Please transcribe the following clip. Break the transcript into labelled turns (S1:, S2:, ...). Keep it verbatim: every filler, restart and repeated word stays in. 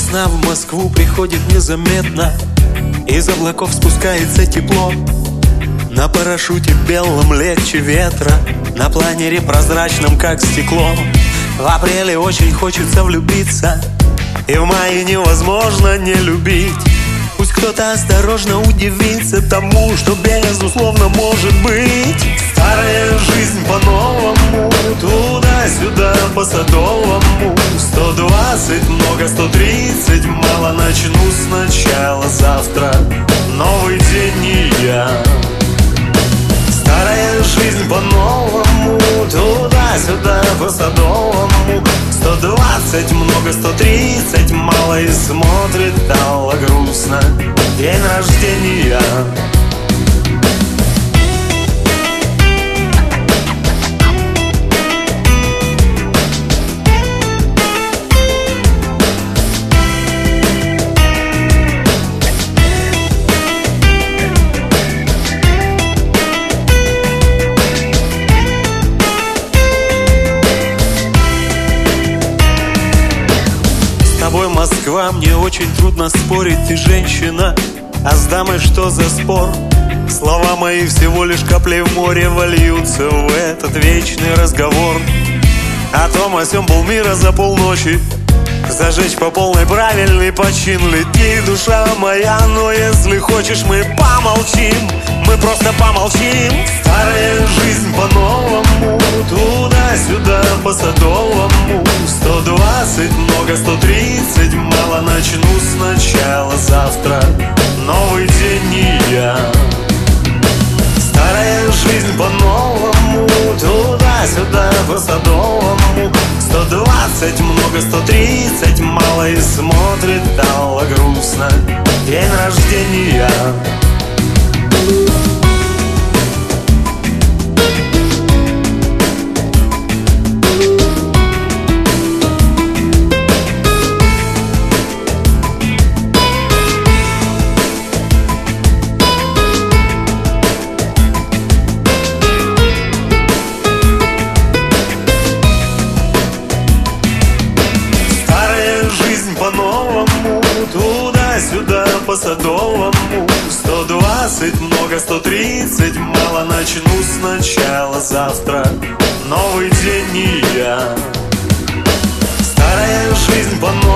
S1: Весна в Москву приходит незаметно, из облаков спускается тепло. На парашюте белом легче ветра, на планере прозрачном, как стекло. В апреле очень хочется влюбиться, и в мае невозможно не любить. Пусть кто-то осторожно удивится тому, что безусловно может быть. Старая жизнь по-новому, туда-сюда по Садовому. Сто двадцать много, сто тридцать мало. Начну сначала завтра, новый день и я. Старая жизнь по-новому, туда-сюда по Садовому. Сто двадцать много, сто тридцать мало. И смотрит Алла грустно, день рождения. С тобой, Москва, мне очень трудно спорить. Ты женщина, а с дамой что за спор? Слова мои всего лишь капли в море вольются в этот вечный разговор. О том, о сём полмира за полночи, зажечь по полной правильный почин. Лети, душа моя, но если хочешь, мы помолчим. Мы просто помолчим. Старая жизнь по-новому, туда-сюда по Садовому. Сто двадцать много, сто тридцать мало. Начну сначала завтра, новый день и я. Старая жизнь по-новому, туда-сюда по Садовому. Сто двадцать много, сто тридцать мало. И смотрит Алла грустно, день рождения. По-новому, туда-сюда по Садовому. Сто двадцать много, сто тридцать мало. Начну сначала завтра, новый день и я. Старая жизнь по-новому,